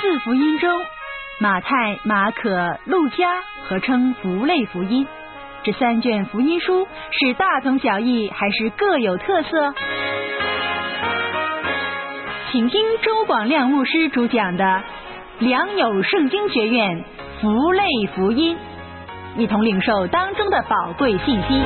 四福音中，马太、马可、路加合称福类福音。这三卷福音书是大同小异，还是各有特色？请听周广亮牧师主讲的良友圣经学院福类福音，一同领受当中的宝贵信息。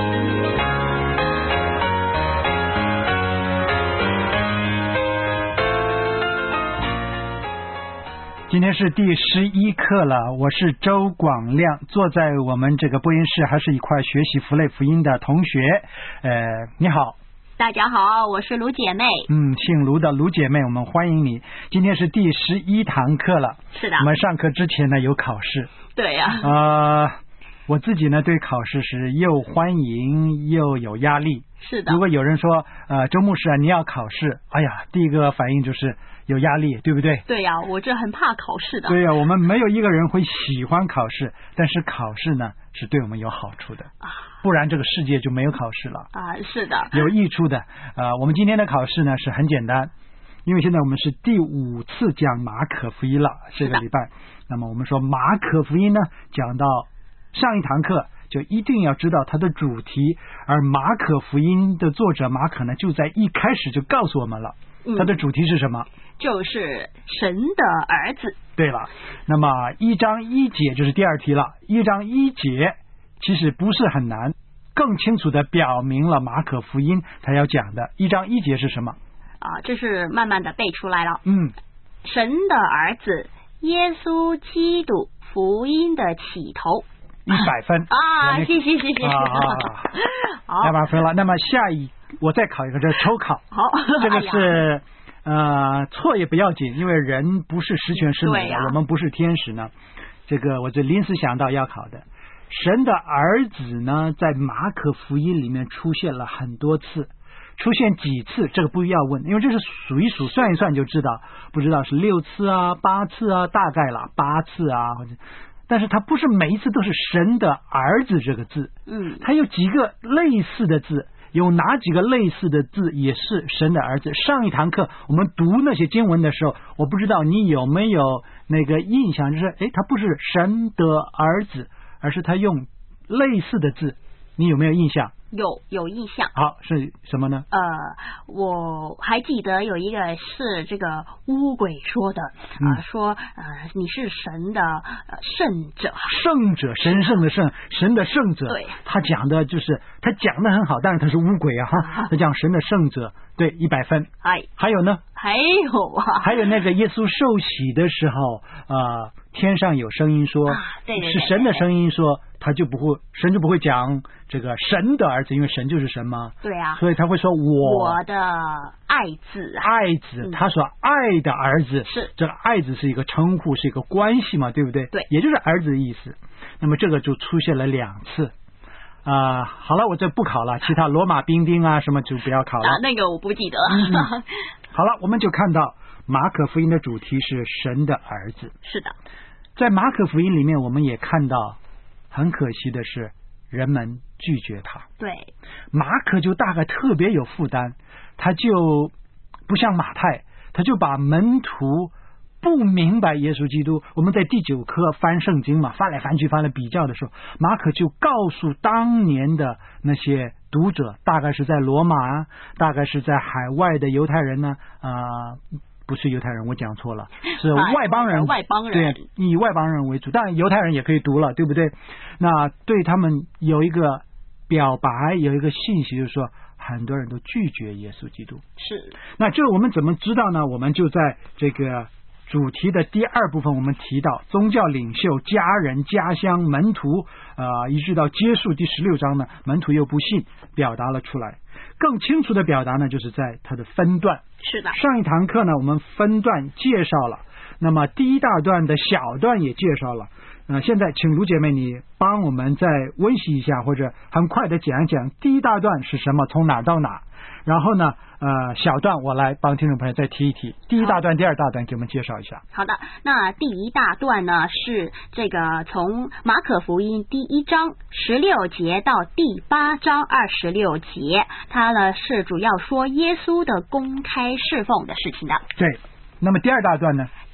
今天是第11课了，我是周广亮，坐在我们这个播音室还是一块学习福类福音的同学。你好。 大家好，我是卢姐妹。 姓卢的卢姐妹，我们欢迎你。今天是第11堂课了。 是的。 我们上课之前呢有考试。 对呀。 我自己呢对考试是又欢迎又有压力。 是的。 如果有人说周牧师你要考试，哎呀，第一个反应就是有压力，对不对？ 对呀，我这很怕考试的。 对呀，我们没有一个人会喜欢考试，但是考试呢是对我们有好处的不然这个世界就没有考试了是的， 有益处的我们今天的考试呢是很简单，因为现在我们是第5次讲马可福音了，这个礼拜。那么我们说马可福音呢，讲到上一堂课就一定要知道它的主题，而马可福音的作者马可呢就在一开始就告诉我们了它的主题是什么？ 就是神的儿子。 对了，那么1章1节就是第二题了。1章1节其实不是很难，更清楚的表明了马可福音他要讲的。1章1节是什么？ 这是慢慢的背出来了。神的儿子耶稣基督福音的起头。 100分谢谢好 200分了。那么我再考一个，这是抽考。 好， 这个是错也不要紧，因为人不是十全十美的，我们不是天使呢。这个我就临时想到要考的。神的儿子呢，在马可福音里面出现了很多次，出现几次这个不要问，因为这是数一数算一算就知道，不知道是6次8次大概了8次或者，但是它不是每一次都是神的儿子这个字，它有几个类似的字，有哪几个类似的字也是神的儿子。上一堂课我们读那些经文的时候，我不知道你有没有那个印象，就是它不是神的儿子，而是他用类似的字，你有没有印象？ 有印象。 好，是什么呢？ 我还记得有一个是这个乌鬼说的说你是神的圣者。 圣者，神圣的圣，神的圣者。 对， 他讲的就是他讲的很好，但是他是乌鬼他讲神的圣者。对，100分。还有呢？还有那个耶稣受洗的时候天上有声音说是神的声音说，神就不会讲这个神的儿子，因为神就是神嘛。 对啊， 所以他会说我的爱子爱子，他说爱的儿子， 是这个爱子是一个称呼，是一个关系嘛，对不对？ 对， 也就是儿子的意思。那么这个就出现了2次好了，我这不考了，其他罗马兵丁什么就不要考了那个我不记得好了，我们就看到马可福音的主题是神的儿子。 是的， 在马可福音里面我们也看到，很可惜的是人们拒绝他。 对， 马可就大概特别有负担，他就不像马太，他就把门徒不明白耶稣基督，我们在第9课翻圣经嘛，翻来翻去翻来比较的时候，马可就告诉当年的那些读者，大概是在罗马大概是在海外的犹太人呢不是犹太人，我讲错了，是外邦人。对，以外邦人为主，当然犹太人也可以读了，对不对？那对他们有一个表白，有一个信息，就是说很多人都拒绝耶稣基督。 是。 那这我们怎么知道呢？我们就在这个主题的第2部分我们提到宗教领袖、家人、家乡、门徒一直到结束第16章呢，门徒又不信，表达了出来。更清楚的表达呢，就是在它的分段。 是的， 上一堂课呢我们分段介绍了，那么第1大段的小段也介绍了。现在请卢姐妹你帮我们再温习一下，或者很快的讲一讲第1大段是什么，从哪到哪，然后呢小段我来帮听众朋友再提一提第1大段第2大段，给我们介绍一下。 好的，那第1大段呢是这个从马可福音第1章16节到第8章26节，它呢是主要说耶稣的公开侍奉的事情的。 对，那么第2大段呢？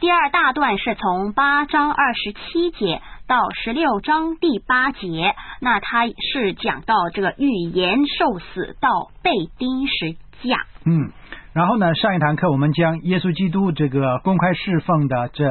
第二大段是从8章27节到16章第8节，那它是讲到这个预言受死到被钉十架。 然后呢，上一堂课我们将耶稣基督这个公开侍奉的这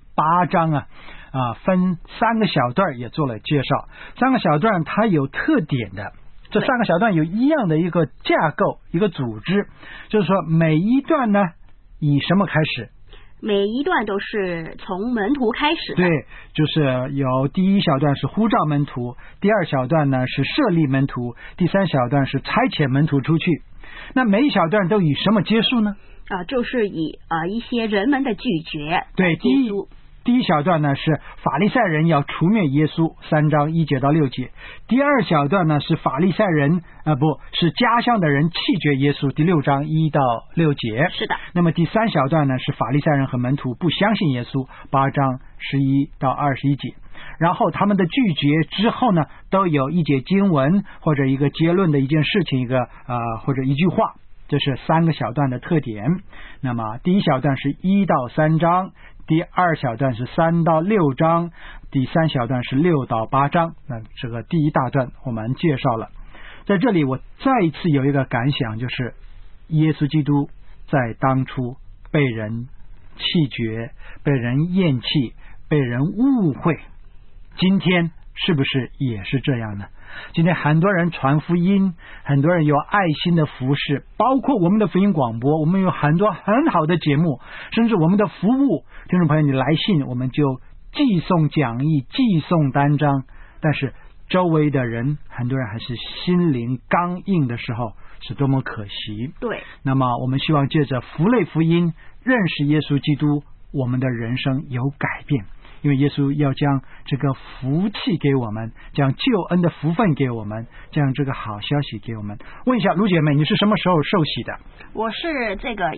8章分3个小段也做了介绍。3个小段它有特点的，这3个小段有一样的一个架构，一个组织，就是说每一段呢以什么开始？ 每一段都是从门徒开始的。 对，就是有第一小段是呼召门徒，第二小段呢是设立门徒，第三小段是差遣门徒出去。那每一小段都以什么结束呢？ 就是以一些人们的拒绝。 对，第一小段呢是法利赛人要除灭耶稣，3章1节到6节。第二小段呢是法利赛人是家乡的人弃绝耶稣，第6章1到6节。 是的。 那么第三小段呢是法利赛人和门徒不相信耶稣，8章11到21节。然后他们的拒绝之后呢，都有一节经文或者一个结论的一件事情，一个或者一句话，这是3个小段的特点。那么第一小段是1到3章，第二小段是3到6章，第三小段是6到8章。那这个第一大段我们介绍了。在这里我再一次有一个感想，就是耶稣基督在当初被人弃绝，被人厌弃，被人误会，今天是不是也是这样呢？今天很多人传福音，很多人有爱心的服事，包括我们的福音广播，我们有很多很好的节目，甚至我们的服务。听众朋友，你来信我们就寄送讲义，寄送单张，但是周围的人很多人还是心灵刚硬的时候，是多么可惜。 对。那么我们希望借着福类福音认识耶稣基督，我们的人生有改变，因为耶稣要将这个福气给我们，将救恩的福分给我们，将这个好消息给我们。问一下卢姐妹，你是什么时候受洗的？ 我是这个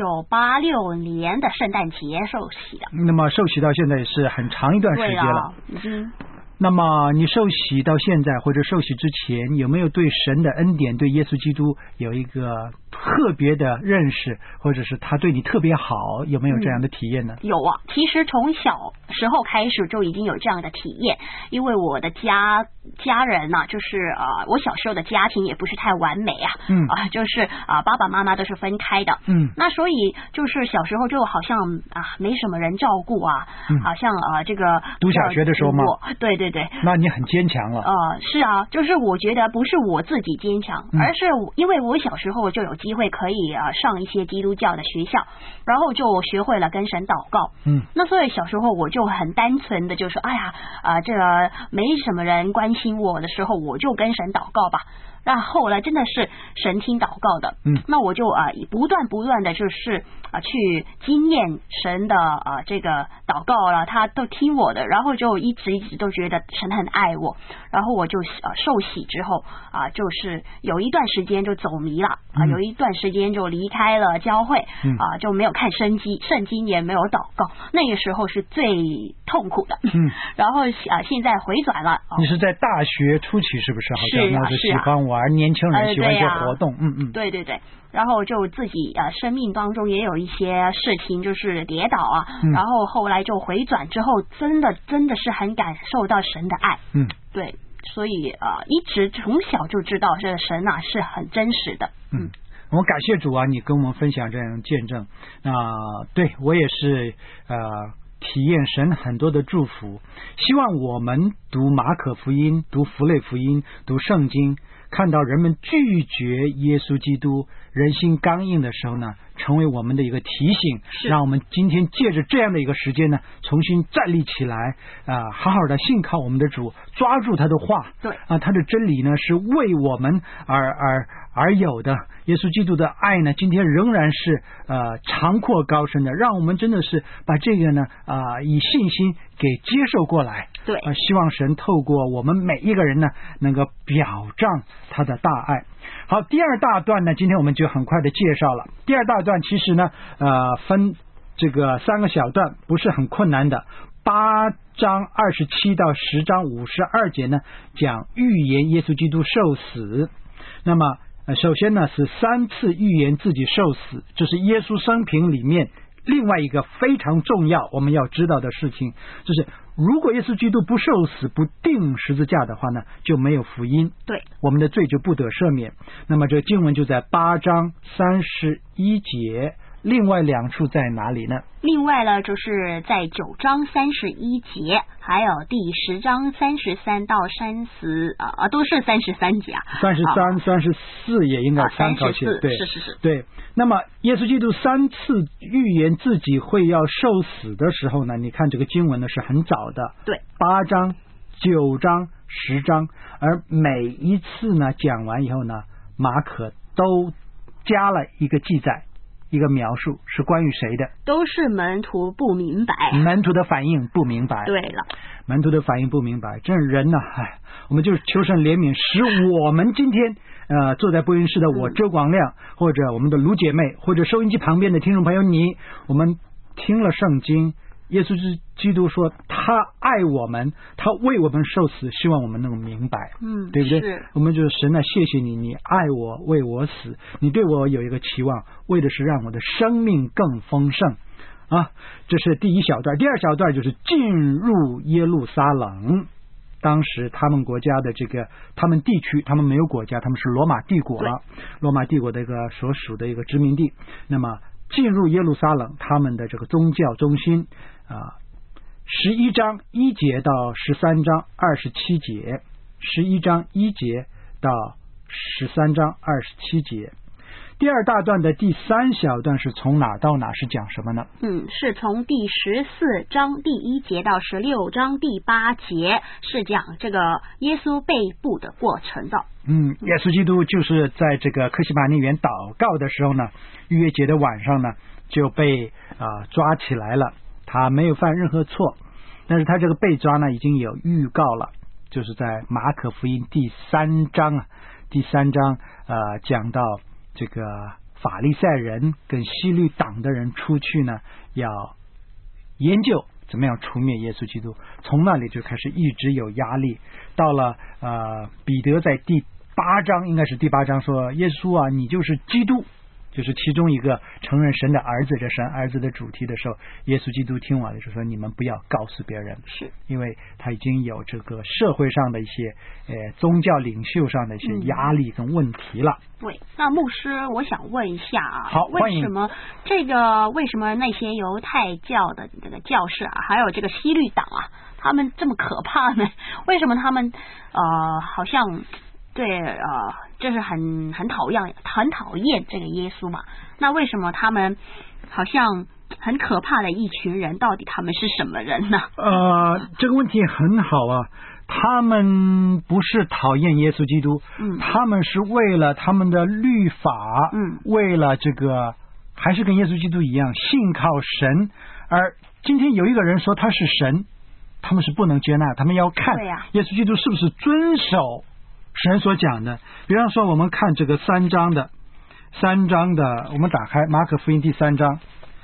1986年的圣诞节受洗的。 那么受洗到现在也是很长一段时间了。那么你受洗到现在，或者受洗之前，有没有对神的恩典，对耶稣基督有一个特别的认识，或者是他对你特别好，有没有这样的体验呢？ 有啊，其实从小时候开始就已经有这样的体验，因为我的家人呢，就是我小时候的家庭也不是太完美就是爸爸妈妈都是分开的，那所以就是小时候就好像没什么人照顾好像这个读小学的时候吗？ 对， 那你很坚强了。 是啊，就是我觉得不是我自己坚强，而是因为我小时候就有机会可以上一些基督教的学校，然后就学会了跟神祷告。那所以小时候我就很单纯的就说，这个没什么人关心我的时候，我就跟神祷告吧。那后来真的是神听祷告的，那我就不断的就是去经验神的这个祷告了，他都听我的，然后就一直都觉得神很爱我，然后我就受洗之后就是有一段时间就走迷了有一段时间就离开了教会就没有看圣经也没有祷告，那个时候是最痛苦的。然后现在回转了。 你是在大学初期是不是？好像那时喜欢玩，年轻人喜欢一些活动。 对，然后就自己生命当中也有一些事情就是跌倒然后后来就回转之后，真的是很感受到神的爱。对，所以一直从小就知道这个神是很真实的。 我们感谢主你跟我们分享这样的见证。对，我也是体验神很多的祝福。希望我们读马可福音，读福类福音，读圣经，看到人们拒绝耶稣基督，人心刚硬的时候呢，成为我们的一个提醒，让我们今天借着这样的一个时间呢，重新站立起来好好的信靠我们的主，抓住他的话。 对他的真理呢是为我们而有的。耶稣基督的爱呢，今天仍然是长阔高深的，让我们真的是把这个呢以信心给接受过来。 对， 希望神透过我们每一个人呢，能够表彰他的大爱。好，第二大段呢，今天我们就很快的介绍了。第二大段其实呢分这个3个小段，不是很困难的。8章27到10章52节呢，讲预言耶稣基督受死。那么首先呢是3次预言自己受死，这是耶稣生平里面另外一个非常重要我们要知道的事情，就是如果耶稣基督不受死不钉十字架的话呢，就没有福音， 对， 我们的罪就不得赦免。那么这经文就在8章31节，另外2处在哪里呢？ 另外呢，就是在9章31节，还有第10章33到30都是33节啊 ，33、34也应该参考些，对， 是， 对。那么耶稣基督3次预言自己会要受死的时候呢，你看这个经文呢是很早的， 对 ，8章、9章、10章，而每一次呢讲完以后呢，马可都加了一个记载。一个描述是关于谁的？ 都是门徒不明白， 门徒的反应不明白。 对了， 门徒的反应不明白，这人呢，我们就是求神怜悯，使我们今天坐在播音室的我周广亮，或者我们的卢姐妹，或者收音机旁边的听众朋友你，我们听了圣经，耶稣基督说他爱我们，他为我们受死，希望我们能够明白，对不对？我们就神啊，谢谢你，你爱我，为我死，你对我有一个期望，为的是让我的生命更丰盛啊！这是第一小段。第二小段就是进入耶路撒冷。当时他们国家的他们地区，他们没有国家，他们是罗马帝国了，罗马帝国的一个所属的一个殖民地。那么进入耶路撒冷，他们的这个宗教中心11章1节到13章27节，11章1节到13章27节。第二大段的第3小段是从哪到哪，是讲什么呢？ 是从第14章第1节到16章第8节，是讲这个耶稣被捕的过程的。 耶稣基督就是在这个客西马尼园祷告的时候呢，逾越节的晚上呢就被抓起来了。他没有犯任何错，但是他这个被抓呢已经有预告了，就是在马可福音第3章讲到这个法利赛人跟希律党的人出去呢，要研究怎么样除灭耶稣基督，从那里就开始一直有压力。到了彼得在第8章，应该是第8章说，耶稣啊，你就是基督，就是其中一个承认神的儿子，这神儿子的主题的时候，耶稣基督听完了就说，你们不要告诉别人， 是因为他已经有这个社会上的一些宗教领袖上的一些压力跟问题了。 对，那牧师我想问一下好， 为什么那些犹太教的这个教士还有这个希律党他们这么可怕呢？为什么他们好像就是很讨厌这个耶稣嘛？那为什么他们好像很可怕的一群人，到底他们是什么人呢？ 这个问题很好啊。他们不是讨厌耶稣基督，他们是为了他们的律法，为了这个还是跟耶稣基督一样信靠神。而今天有一个人说他是神，他们是不能接纳，他们要看耶稣基督是不是遵守神所讲的。比方说我们看这个3章的，我们打开马可福音第3章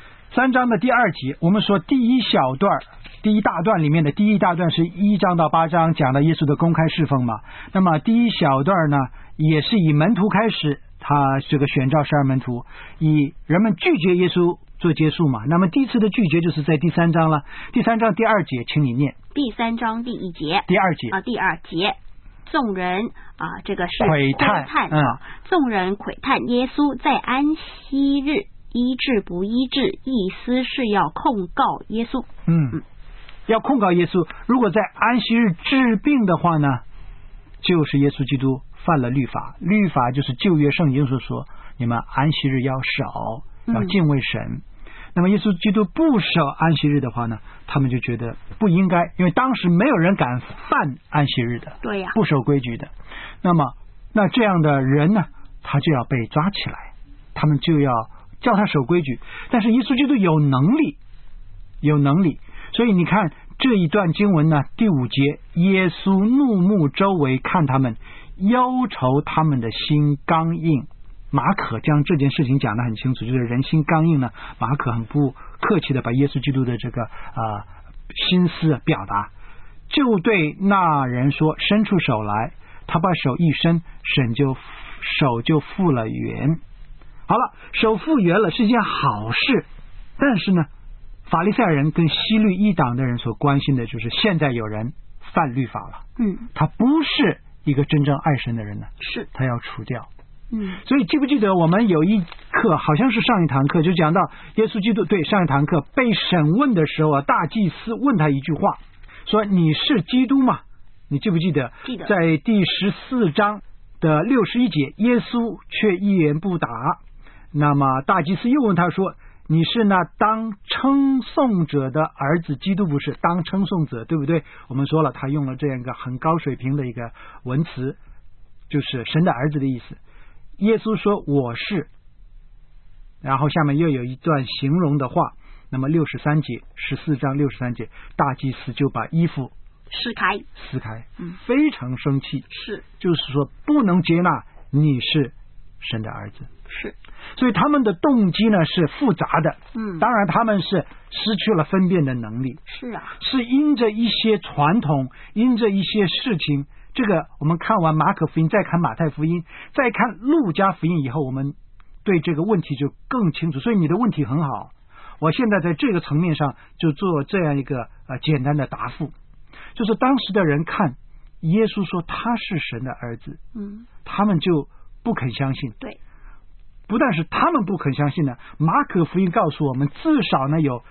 ，3章的第2节，我们说第一大段里面的第一大段是1章到8章讲的耶稣的公开侍奉嘛。那么第一小段呢，也是以门徒开始，他这个选召12门徒，以人们拒绝耶稣做结束嘛。那么第一次的拒绝就是在第3章了。第3章第2节，请你念。 第3章第1节， 第2节第2节，众人这个是窥探众人窥探耶稣在安息日医治不医治，意思是要控告耶稣。 要控告耶稣。如果在安息日治病的话呢，就是耶稣基督犯了律法。律法就是旧约圣经所说，你们安息日要守，要敬畏神。那么耶稣基督不守安息日的话呢，他们就觉得不应该，因为当时没有人敢犯安息日的， 对呀， 不守规矩的。那这样的人呢，他就要被抓起来，他们就要叫他守规矩。但是耶稣基督有能力，所以你看这一段经文呢，第5节，耶稣怒目周围看他们，忧愁他们的心刚硬。马可将这件事情讲得很清楚，就是人心刚硬呢，马可很不客气的把耶稣基督的这个心思表达，就对那人说，伸出手来。他把手一伸，手就复了原。好了，手复原了是一件好事， 但是呢，法利赛人跟希律一党的人所关心的就是现在有人犯律法了，他不是一个真正爱神的人呢， 是他要除掉。所以记不记得我们有一课，好像是上一堂课就讲到耶稣基督，对，上一堂课被审问的时候啊，大祭司问他一句话，说你是基督吗？你记不记得？ 记得。 在第14章的61节，耶稣却一言不答。那么大祭司又问他说，你是那当称颂者的儿子基督不是？当称颂者，对不对？我们说了，他用了这样一个很高水平的一个文词，就是神的儿子的意思。耶稣说我是，然后下面又有一段形容的话，那么63节，14章63节，大祭司就把衣服撕开， 非常生气， 是， 就是说不能接纳你是神的儿子， 是， 所以他们的动机呢是复杂的，当然他们是失去了分辨的能力， 是啊， 是因着一些传统，因着一些事情。这个我们看完马可福音，再看马太福音，再看路加福音以后，我们对这个问题就更清楚。所以你的问题很好，我现在在这个层面上就做这样一个简单的答复，就是当时的人看耶稣说他是神的儿子，他们就不肯相信。 对， 不但是他们不肯相信呢，马可福音告诉我们至少呢有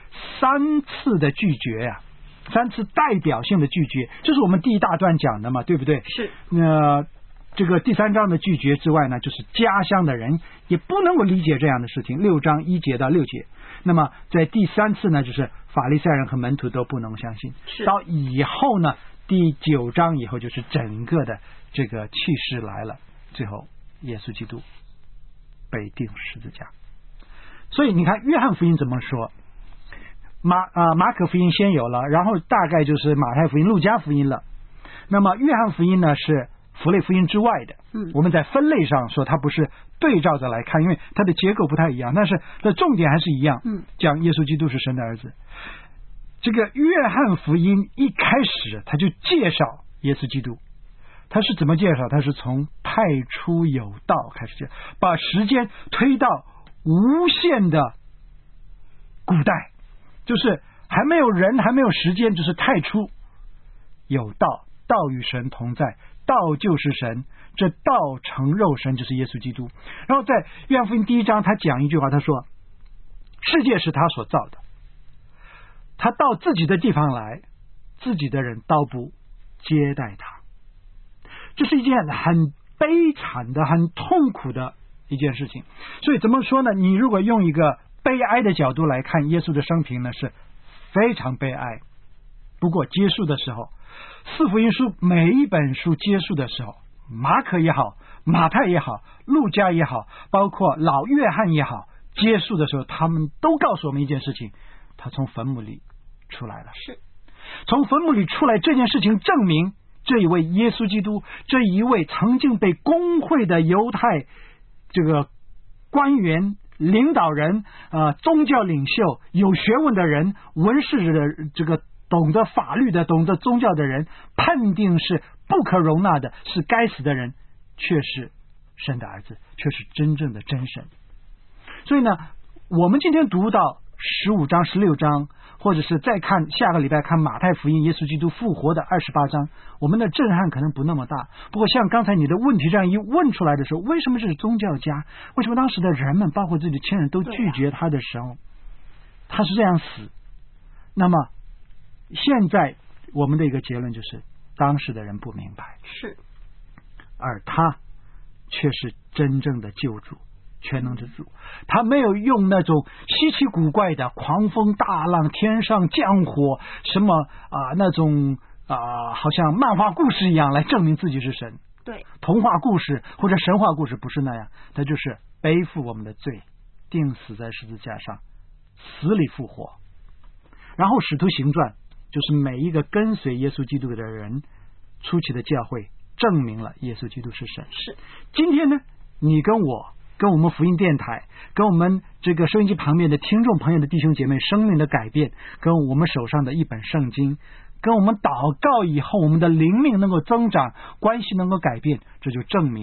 3次的拒绝呀，3次代表性的拒绝，就是我们第一大段讲的嘛，对不对？ 是。 这个第3章的拒绝之外呢，就是家乡的人也不能够理解这样的事情，6章1节到6节。那么在第3次呢，就是法利赛人和门徒都不能相信。到以后呢，第9章以后就是整个的这个气势来了，最后耶稣基督被钉十字架。所以你看约翰福音怎么说？马可福音先有了，然后大概就是马太福音、路加福音了。那么约翰福音呢是符类福音之外的，我们在分类上说它不是对照着来看，因为它的结构不太一样，但是的重点还是一样，讲耶稣基督是神的儿子。这个约翰福音一开始他就介绍耶稣基督，他是怎么介绍？他是从太初有道开始介绍，把时间推到无限的古代，就是还没有人，还没有时间，就是太初有道，道与神同在，道就是神，这道成肉身就是耶稣基督。然后在约翰福音第1章他讲一句话，他说世界是他所造的，他到自己的地方来，自己的人倒不接待他。这是一件很悲惨的、很痛苦的一件事情。所以怎么说呢？你如果用一个悲哀的角度来看耶稣的生平呢，是非常悲哀。不过结束的时候，4福音书每一本书结束的时候，马可也好，马太也好，路加也好，包括老约翰也好，结束的时候他们都告诉我们一件事情，他从坟墓里出来了。 是从坟墓里出来这件事情证明这一位耶稣基督，这一位曾经被公会的犹太这个官员、领导人、宗教领袖、有学问的人、文士的这个懂得法律的、懂得宗教的人判定是不可容纳的，是该死的人，却是神的儿子，却是真正的真神。所以呢，我们今天读到15章、16章，或者是再看下个礼拜看马太福音耶稣基督复活的28章，我们的震撼可能不那么大。不过像刚才你的问题这样一问出来的时候，为什么这是宗教家？为什么当时的人们包括自己的亲人都拒绝他的时候，他是这样死？那么现在我们的一个结论就是，当时的人不明白， 是， 而他却是真正的救主，全能之主。他没有用那种稀奇古怪的狂风大浪、天上降火什么那种好像漫画故事一样来证明自己是神。 对， 童话故事或者神话故事不是那样，他就是背负我们的罪，钉死在十字架上，死里复活。然后使徒行传就是每一个跟随耶稣基督的人初期的教会证明了耶稣基督是神。 是， 今天呢，你跟我跟我们福音电台，跟我们这个收音机旁边的听众朋友的弟兄姐妹生命的改变，跟我们手上的一本圣经，跟我们祷告以后我们的灵命能够增长，关系能够改变，这就证明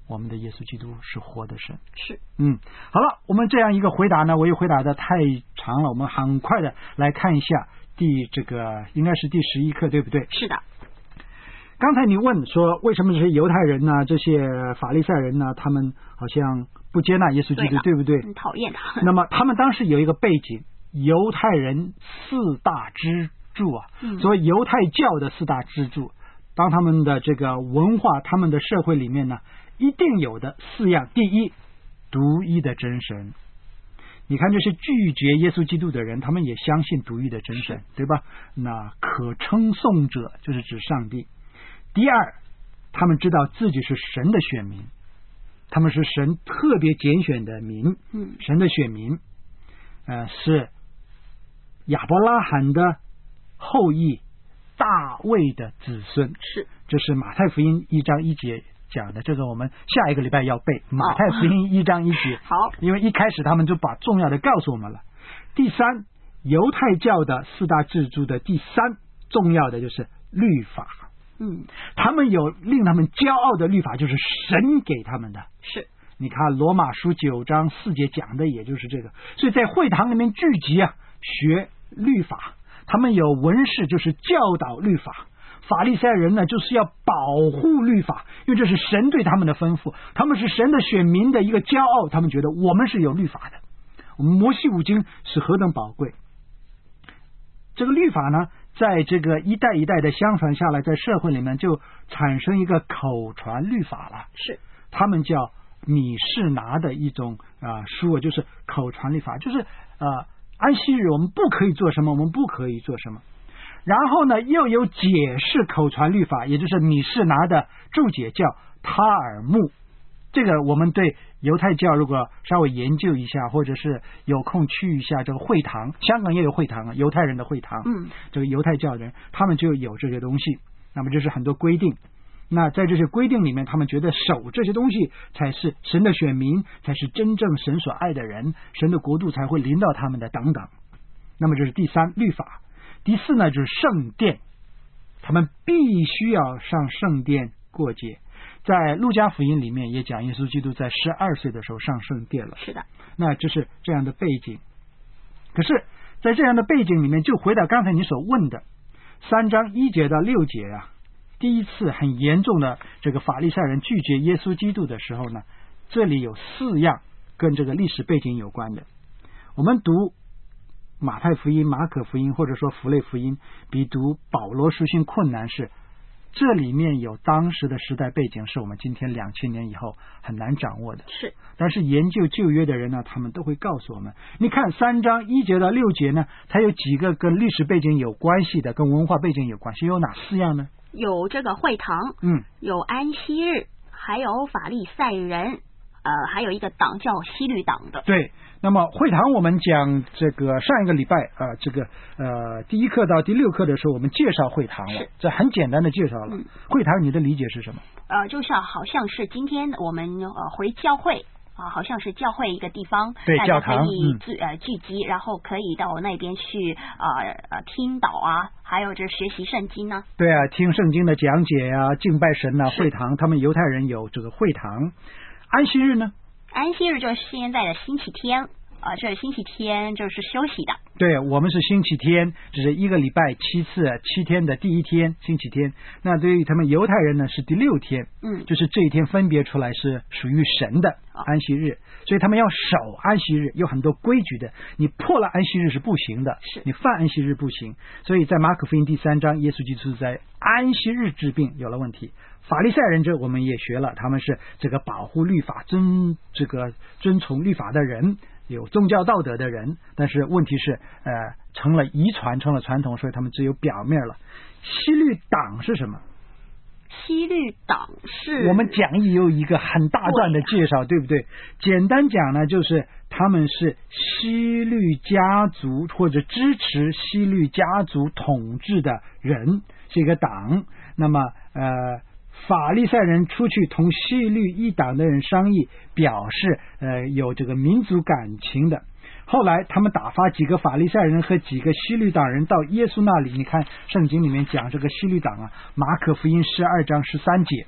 我们的耶稣基督是活的神。 是。 好了，我们这样一个回答呢，我又回答的太长了，我们很快的来看一下应该是第11课，对不对？ 是的。 刚才你问说为什么这些犹太人呢，这些法利赛人呢，他们好像不接纳耶稣基督， 对不对？ 很讨厌他。 那么他们当时有一个背景，犹太人4大支柱啊，所谓犹太教的4大支柱，当他们的这个文化，他们的社会里面呢，一定有的4样。第一，独一的真神。你看这些拒绝耶稣基督的人，他们也相信独一的真神，对吧？那可称颂者就是指上帝。第二，他们知道自己是神的选民，他们是神特别拣选的民，神的选民，是亚伯拉罕的后裔，大卫的子孙。 是， 这是马太福音1章1节讲的，这个我们下一个礼拜要背马太福音1章1节。 好， 因为一开始他们就把重要的告诉我们了。第三，犹太教的4大支柱的第3重要的就是律法。他们有令他们骄傲的律法，就是神给他们的。 是， 你看罗马书9章4节讲的也就是这个。所以在会堂里面聚集啊，学律法，他们有文士就是教导律法，法利赛人呢就是要保护律法，因为这是神对他们的吩咐，他们是神的选民的一个骄傲，他们觉得我们是有律法的，我们摩西五经是何等宝贵。这个律法呢，在这个一代一代的相传下来，在社会里面就产生一个口传律法了。 是， 他们叫米士拿的一种书，就是口传律法，就是安息日我们不可以做什么，我们不可以做什么。然后呢，又有解释口传律法，也就是米士拿的注解叫塔尔木。这个我们对犹太教如果稍微研究一下，或者是有空去一下这个会堂，香港也有会堂，犹太人的会堂，这个犹太教人他们就有这些东西。那么这是很多规定，那在这些规定里面，他们觉得守这些东西才是神的选民，才是真正神所爱的人，神的国度才会临到他们的等等。那么这是第3，律法。第4呢，就是圣殿，他们必须要上圣殿过节。在路加福音里面也讲耶稣基督在12岁的时候上圣殿了。 是的。 那这是这样的背景。可是在这样的背景里面，就回到刚才你所问的3章1节到6节啊，第一次很严重的这个法利赛人拒绝耶稣基督的时候呢，这里有4样跟这个历史背景有关的。我们读马太福音、马可福音或者说符类福音比读保罗书信困难，是这里面有当时的时代背景，是我们今天2000年以后很难掌握的。 是， 但是研究旧约的人呢，他们都会告诉我们，你看3章1节到6节呢，它有几个跟历史背景有关系的，跟文化背景有关系，有哪4样呢？ 有这个会堂，有安息日，还有法利赛人，还有一个党叫希律党的。 对，那么会堂我们讲这个上一个礼拜这个第1课到第6课的时候，我们介绍会堂了，这很简单的介绍了。会堂你的理解是什么？ 就是好像是今天我们回教会好像是教会一个地方， 对， 大家可以聚集，然后可以到那边去听祷啊，还有就是学习圣经啊。 对啊，听圣经的讲解啊，敬拜神啊，会堂，他们犹太人有这个会堂。安息日呢？ 安息日就是现在的星期天这星期天就是休息的。 对，我们是星期天，只是一个礼拜7次，7天的第1天星期天。那对于他们犹太人呢，是第6天，就是这一天分别出来是属于神的安息日，所以他们要守安息日，有很多规矩的，你破了安息日是不行的，你犯安息日不行。所以在马可福音第3章，耶稣基督在安息日治病有了问题。法利赛人这我们也学了，他们是这个保护律法、遵从律法的人，有宗教道德的人，但是问题是成了遗传，成了传统，所以他们只有表面了。希律党是什么？ 希律党是我们讲义有一个很大段的介绍， 对不对？简单讲呢，就是他们是希律家族或者支持希律家族统治的人，是一个党。那么法利赛人出去同希律一党的人商议，表示有这个民族感情的。后来他们打发几个法利赛人和几个希律党人到耶稣那里，你看圣经里面讲这个希律党马可福音12章13节，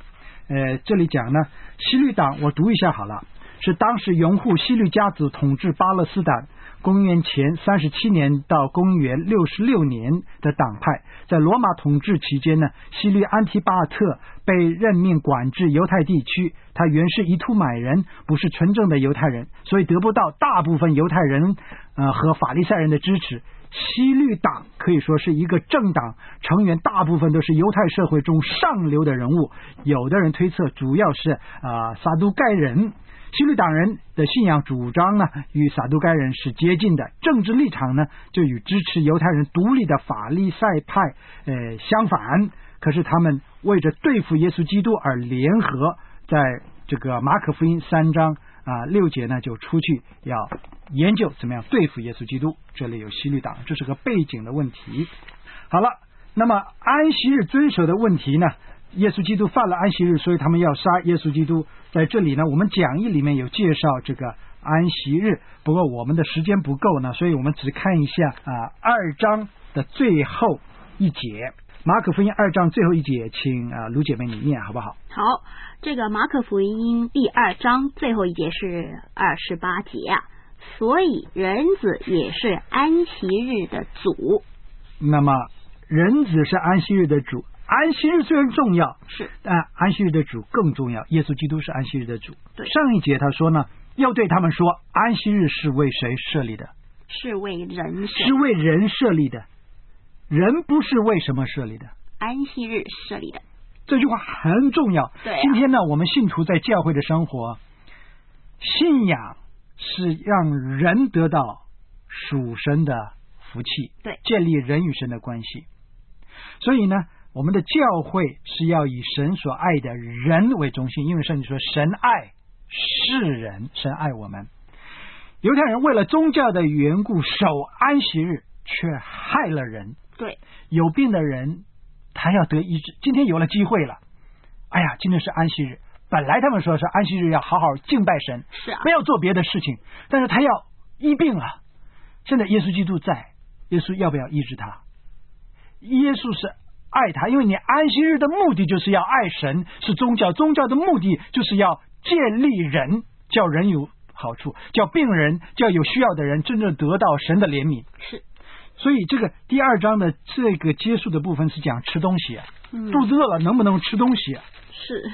这里讲呢，希律党我读一下好了，是当时拥护希律家族统治巴勒斯坦公元前37年到公元66年的党派。在罗马统治期间呢，希律安提巴特被任命管制犹太地区，他原是以土买人，不是纯正的犹太人，所以得不到大部分犹太人和法利赛人的支持。希律党可以说是一个政党，成员大部分都是犹太社会中上流的人物，有的人推测主要是撒都该人。希律党人的信仰主张呢，与撒都该人是接近的，政治立场呢，就与支持犹太人独立的法利赛派相反。可是他们为着对付耶稣基督而联合，在这个马可福音3章6节呢，就出去要研究怎么样对付耶稣基督。这里有希律党，这是个背景的问题。好了，那么安息日遵守的问题呢，耶稣基督犯了安息日，所以他们要杀耶稣基督。在这里呢，我们讲义里面有介绍这个安息日，不过我们的时间不够呢，所以我们只看一下2章的最后一节。马可福音2章最后一节，请卢姐妹你念好不好？ 好，这个马可福音第2章最后一节是28节啊，所以人子也是安息日的主。 那么人子是安息日的主，安息日虽然重要， 是， 但安息日的主更重要。耶稣基督是安息日的主。 对， 上一节他说呢，要对他们说，安息日是为谁设立的？ 是为人设立的。人不是为什么设立的？ 安息日设立的。 这句话很重要。 对今天呢，我们信徒在教会的生活，信仰是让人得到属神的福气， 对， 建立人与神的关系。所以呢，我们的教会是要以神所爱的人为中心，因为圣经说神爱世人，神爱我们。犹太人为了宗教的缘故守安息日，却害了人。 对， 有病的人他要得医治，今天有了机会了，哎呀，今天是安息日，本来他们说是安息日要好好敬拜神， 是啊， 不要做别的事情，但是他要医病了。现在耶稣基督在，耶稣要不要医治他？耶稣是爱他，因为你安息日的目的就是要爱神，是宗教，宗教的目的就是要建立人，叫人有好处，叫病人，叫有需要的人真正得到神的怜悯。 是， 所以这个第2章的这个结束的部分是讲吃东西肚子饿了能不能吃东西是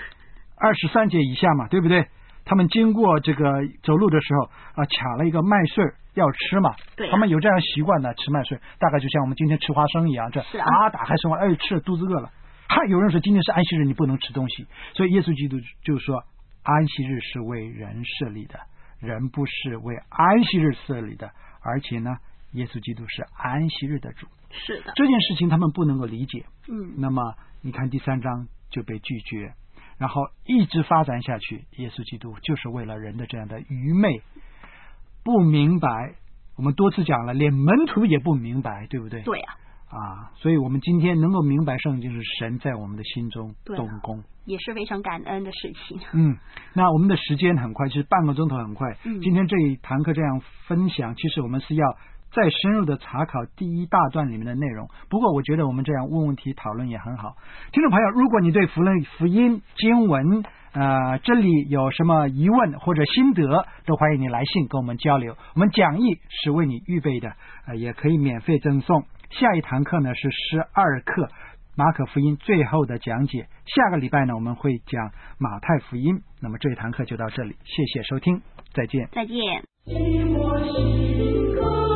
23节以下嘛，对不对？他们经过这个走路的时候卡了一个麦穗要吃嘛， 对他们有这样习惯的吃麦穗，大概就像我们今天吃花生一样，这打开生活吃了肚子饿了。还有人说今天是安息日，你不能吃东西，所以耶稣基督就说安息日是为人设立的，人不是为安息日设立的，而且呢耶稣基督是安息日的主。 是的， 这件事情他们不能够理解。 那么你看第3章就被拒绝，然后一直发展下去，耶稣基督就是为了人的这样的愚昧不明白，我们多次讲了，连门徒也不明白，对不对？ 对啊， 所以我们今天能够明白圣经是神在我们的心中动工， 也是非常感恩的事情。 那我们的时间很快，其实半个钟头很快。今天这一堂课这样分享，其实我们是要再深入的查考第1大段里面的内容，不过我觉得我们这样问问题讨论也很好。听众朋友，如果你对福音经文真理有什么疑问或者心得，都欢迎你来信跟我们交流，我们讲义是为你预备的，也可以免费赠送。下一堂课呢是12课马可福音最后的讲解，下个礼拜呢我们会讲马太福音。那么这一堂课就到这里，谢谢收听，再见。 再见。